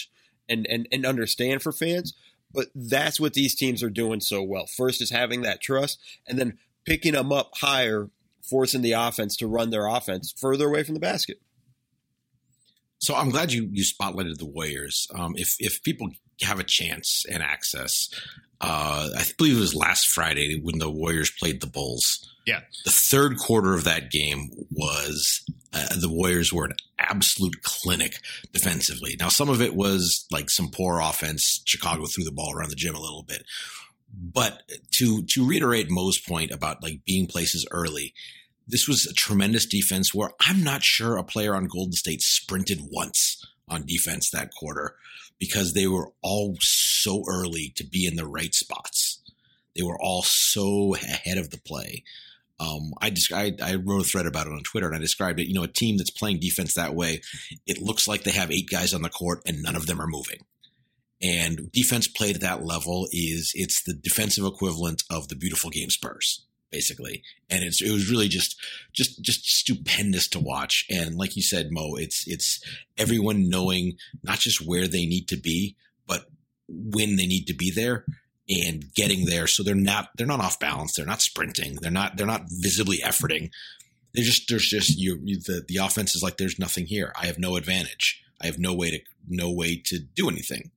and understand for fans. But that's what these teams are doing so well. First is having that trust, and then picking them up higher, forcing the offense to run their offense further away from the basket. So I'm glad you spotlighted the Warriors. If people have a chance and access, I believe it was last Friday when the Warriors played the Bulls. Yeah. The third quarter of that game was the Warriors were an absolute clinic defensively. Now, some of it was like some poor offense. Chicago threw the ball around the gym a little bit. But to reiterate Mo's point about like being places early, this was a tremendous defense where I'm not sure a player on Golden State sprinted once on defense that quarter because they were all so early to be in the right spots. They were all so ahead of the play. I wrote a thread about it on Twitter, and I described it. A team that's playing defense that way, it looks like they have 8 guys on the court and none of them are moving. And defense played at that level it's the defensive equivalent of the beautiful game Spurs, basically. And it was really just stupendous to watch. And like you said, Mo, it's everyone knowing not just where they need to be, but when they need to be there and getting there. So they're not off balance. They're not sprinting. They're not visibly efforting. There's just the offense is like, there's nothing here. I have no advantage. I have no way to do anything.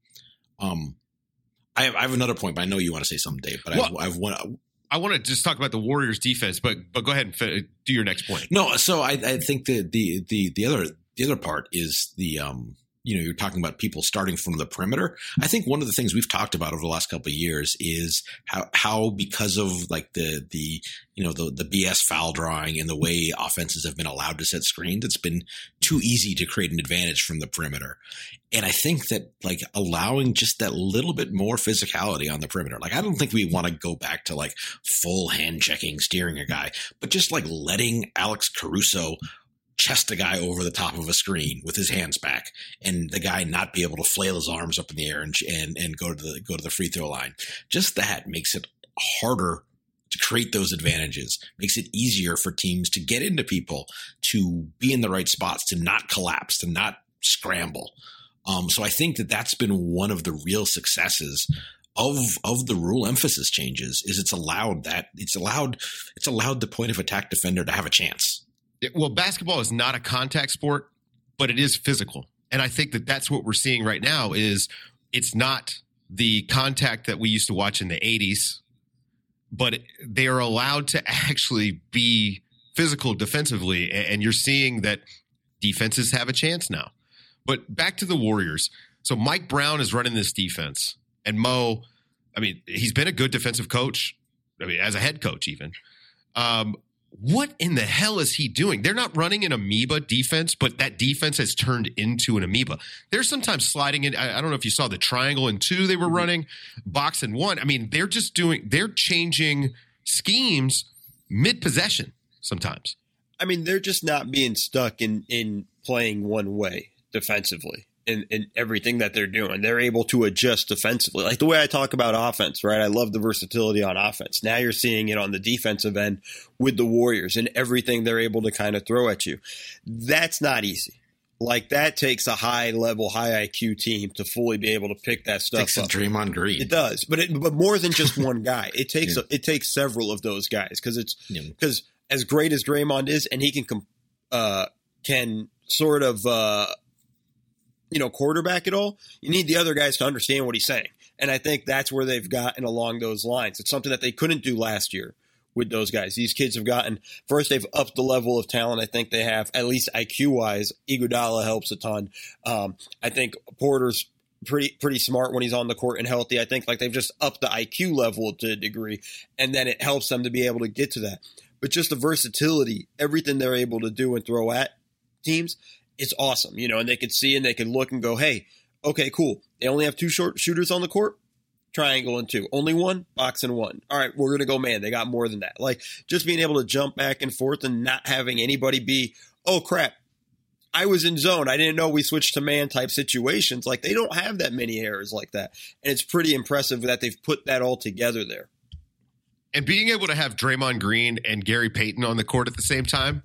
I have another point, but I know you want to say something, Dave. But I want to just talk about the Warriors defense, but go ahead and do your next point. No, so I think the other part is the you're talking about people starting from the perimeter. I think one of the things we've talked about over the last couple of years is how because of like the BS foul drawing and the way offenses have been allowed to set screens, it's been too easy to create an advantage from the perimeter. And I think that like allowing just that little bit more physicality on the perimeter, like I don't think we want to go back to like full hand checking, steering a guy, but just like letting Alex Caruso chest a guy over the top of a screen with his hands back, and the guy not be able to flail his arms up in the air and go to the free throw line. Just that makes it harder to create those advantages, makes it easier for teams to get into people, to be in the right spots, to not collapse, to not scramble. So I think that's been one of the real successes of the rule emphasis changes is it's allowed the point of attack defender to have a chance. Well, basketball is not a contact sport, but it is physical. And I think that's what we're seeing right now is it's not the contact that we used to watch in the 80s, but they are allowed to actually be physical defensively. And you're seeing that defenses have a chance now. But back to the Warriors. So Mike Brown is running this defense. And Mo, I mean, he's been a good defensive coach. I mean, as a head coach even. What in the hell is he doing? They're not running an amoeba defense, but that defense has turned into an amoeba. They're sometimes sliding in. I don't know if you saw the triangle and 2 they were running, box and 1. I mean, they're changing schemes mid-possession sometimes. I mean, they're just not being stuck in playing one way defensively. In everything that they're doing, they're able to adjust defensively. Like the way I talk about offense, right? I love the versatility on offense. Now you're seeing it on the defensive end with the Warriors and everything they're able to kind of throw at you. That's not easy. Like that takes a high level, high IQ team to fully be able to pick that stuff up. It takes a Draymond Green. It does, but more than just one guy. It takes several of those guys because as great as Draymond is, and he can sort of quarterback it all, you need the other guys to understand what he's saying. And I think that's where they've gotten along those lines. It's something that they couldn't do last year with those guys. These kids have they've upped the level of talent. I think they have, at least IQ-wise. Iguodala helps a ton. I think Porter's pretty smart when he's on the court and healthy. I think like they've just upped the IQ level to a degree, and then it helps them to be able to get to that. But just the versatility, everything they're able to do and throw at teams, it's awesome, and they could see and they could look and go, hey, okay, cool. They only have 2 short shooters on the court, triangle and 2. Only 1, box and 1. All right, we're going to go man. They got more than that. Like just being able to jump back and forth and not having anybody be, oh, crap, I was in zone. I didn't know we switched to man type situations. Like they don't have that many errors like that. And it's pretty impressive that they've put that all together there. And being able to have Draymond Green and Gary Payton on the court at the same time,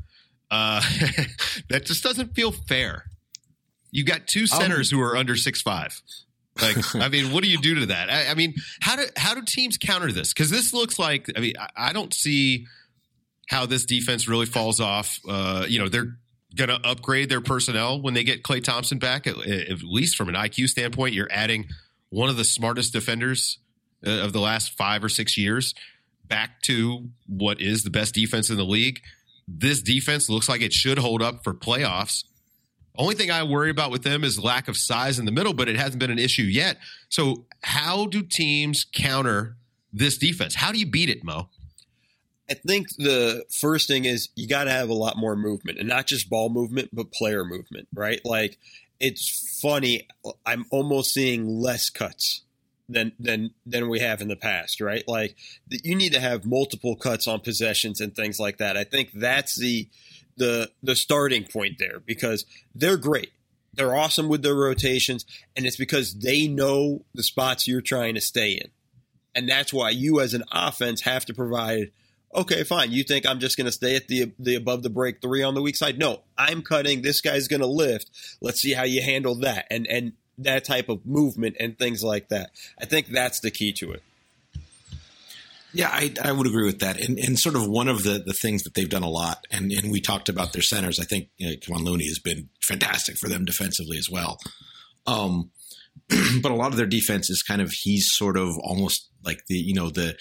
that just doesn't feel fair. You got 2 centers who are under 6'5". Like, I mean, what do you do to that? I mean, how do teams counter this? Because this looks like, I mean, I don't see how this defense really falls off. They're going to upgrade their personnel when they get Klay Thompson back, at least from an IQ standpoint. You're adding one of the smartest defenders of the last 5 or 6 years back to what is the best defense in the league. This defense looks like it should hold up for playoffs. Only thing I worry about with them is lack of size in the middle, but it hasn't been an issue yet. So how do teams counter this defense? How do you beat it, Mo? I think the first thing is you got to have a lot more movement, and not just ball movement, but player movement, right? Like, it's funny. I'm almost seeing less cuts than we have in the past, right? Like, you need to have multiple cuts on possessions and things like that. I think that's the starting point there, because they're great. They're awesome with their rotations, and it's because they know the spots you're trying to stay in. And that's why you as an offense have to provide, okay, fine, you think I'm just going to stay at the above the break 3 on the weak side? No, I'm cutting. This guy's going to lift. Let's see how you handle that. And that type of movement and things like that. I think that's the key to it. Yeah, I would agree with that. And sort of one of the things that they've done a lot, and we talked about their centers. I think Kevon Looney has been fantastic for them defensively as well. But a lot of their defense is kind of, he's sort of almost like the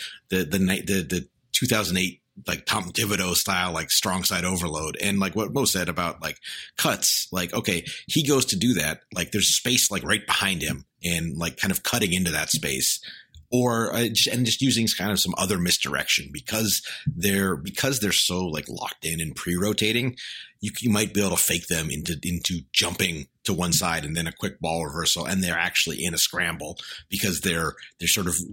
2008 like Tom Thibodeau style, like strong side overload. And like what Mo said about like cuts, like, okay, he goes to do that. Like there's space like right behind him and like kind of cutting into that space. Or just using kind of some other misdirection because they're so like locked in and pre-rotating, you might be able to fake them into jumping to one side and then a quick ball reversal, and they're actually in a scramble because they're sort of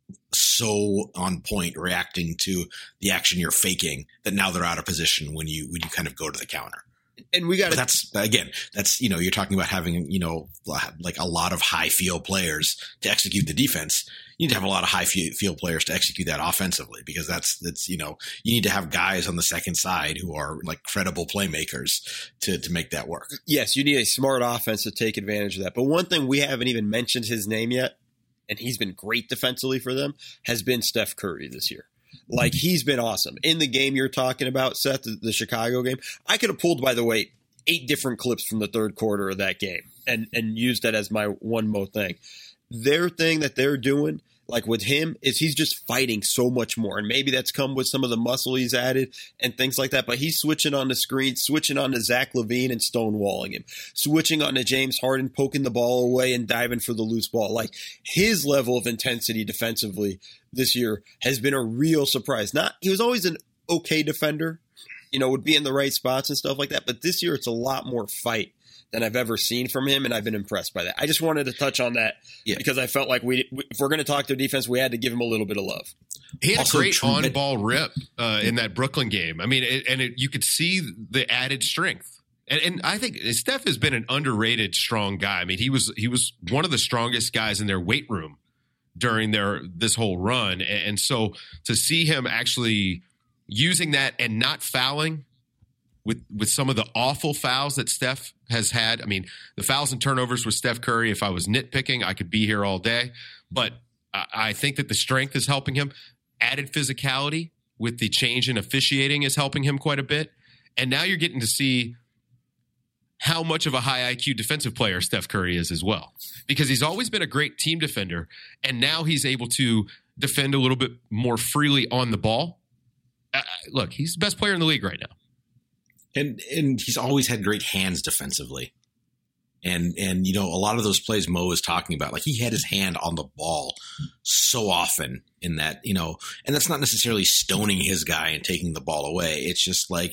so on point reacting to the action you're faking that now they're out of position when you kind of go to the counter. And we got to, that's you're talking about having, like a lot of high field players to execute the defense. You need to have a lot of high field players to execute that offensively, because that's you need to have guys on the second side who are like credible playmakers to make that work. Yes, you need a smart offense to take advantage of that. But one thing we haven't even mentioned his name yet, and he's been great defensively for them, has been Steph Curry this year. Like, he's been awesome. In the game you're talking about, Seth, the Chicago game, I could have pulled, by the way, 8 different clips from the third quarter of that game and used that as my one more thing. Their thing that they're doing, like with him, is he's just fighting so much more. And maybe that's come with some of the muscle he's added and things like that. But he's switching on the screen, switching on to Zach LaVine and stonewalling him, switching on to James Harden, poking the ball away and diving for the loose ball. Like, his level of intensity defensively this year has been a real surprise. He was always an okay defender, would be in the right spots and stuff like that. But this year it's a lot more fight than I've ever seen from him, and I've been impressed by that. I just wanted to touch on that because I felt like if we're going to talk to defense, we had to give him a little bit of love. He had also a great on-ball rip in that Brooklyn game. I mean, you could see the added strength. And I think Steph has been an underrated strong guy. I mean, he was one of the strongest guys in their weight room during this whole run. And so to see him actually using that and not fouling with some of the awful fouls that Steph has had. I mean, the fouls and turnovers with Steph Curry, if I was nitpicking, I could be here all day. But I think that the strength is helping him. Added physicality with the change in officiating is helping him quite a bit. And now you're getting to see how much of a high IQ defensive player Steph Curry is as well. Because he's always been a great team defender, and now he's able to defend a little bit more freely on the ball. Look, he's the best player in the league right now. And he's always had great hands defensively. And a lot of those plays Mo is talking about, like, he had his hand on the ball so often in that, and that's not necessarily stoning his guy and taking the ball away. It's just like,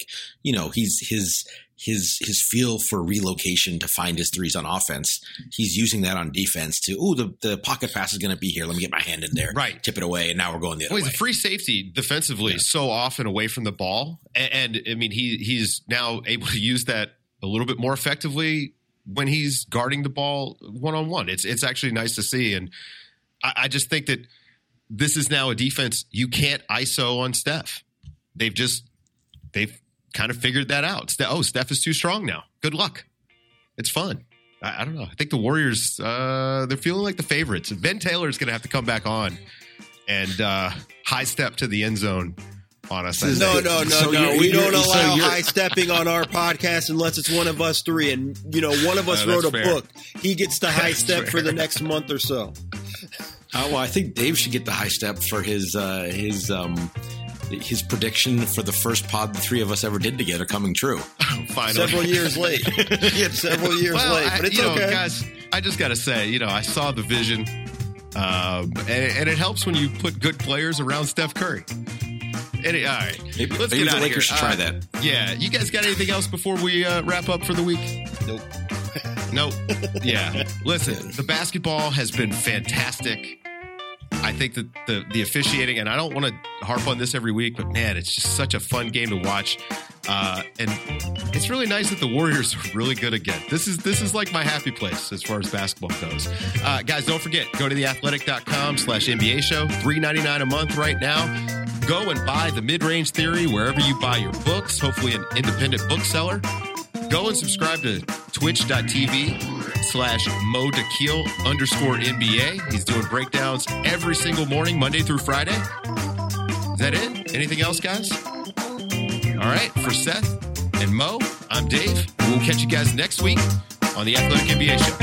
his feel for relocation to find his threes on offense. He's using that on defense to, the pocket pass is going to be here. Let me get my hand in there, right? Tip it away, and now we're going the other way. He's a free safety defensively, so often away from the ball, and I mean he's now able to use that a little bit more effectively when he's guarding the ball one-on-one. It's actually nice to see, and I just think that this is now a defense you can't ISO on Steph. They've kind of figured that out. Steph is too strong now. Good luck. It's fun. I don't know. I think the Warriors, they're feeling like the favorites. Ben Taylor's going to have to come back on and high step to the end zone on us. No. We don't allow high stepping on our podcast unless it's one of us three. And, one of us wrote a book. He gets the high step for the next month or so. Well, I think Dave should get the high step for his prediction for the first pod the three of us ever did together coming true. Finally. Several years late. But it's okay. Guys, I just got to say, I saw the vision, and it helps when you put good players around Steph Curry. All right, maybe let's get out the of here. Lakers should try that. Yeah, you guys got anything else before we wrap up for the week? Nope. Yeah. Listen, the basketball has been fantastic. I think that the officiating, and I don't want to harp on this every week, but man, it's just such a fun game to watch. And it's really nice that the Warriors are really good again. This is like my happy place as far as basketball goes. Guys, don't forget, go to theathletic.com/NBA show, $3.99 a month right now. Go and buy The Mid-Range Theory wherever you buy your books, hopefully an independent bookseller. Go and subscribe to twitch.tv/MoDakil_NBA. He's doing breakdowns every single morning, Monday through Friday. Is that it? Anything else, guys? All right, for Seth and Mo, I'm Dave. We'll catch you guys next week on the Athletic NBA Show.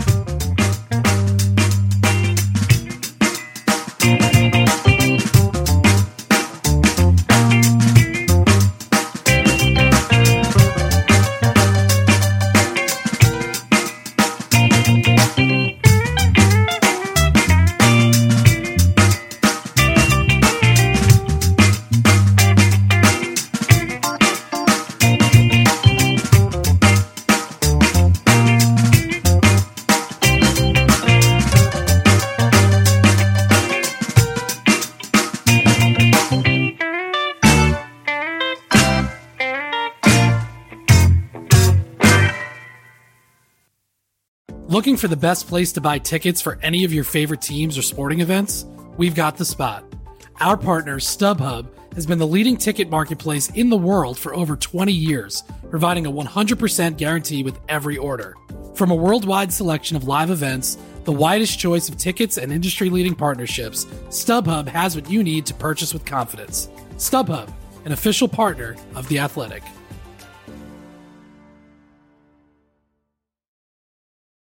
Looking for the best place to buy tickets for any of your favorite teams or sporting events? We've got the spot. Our partner, StubHub, has been the leading ticket marketplace in the world for over 20 years, providing a 100% guarantee with every order. From a worldwide selection of live events, the widest choice of tickets, and industry-leading partnerships, StubHub has what you need to purchase with confidence. StubHub, an official partner of The Athletic.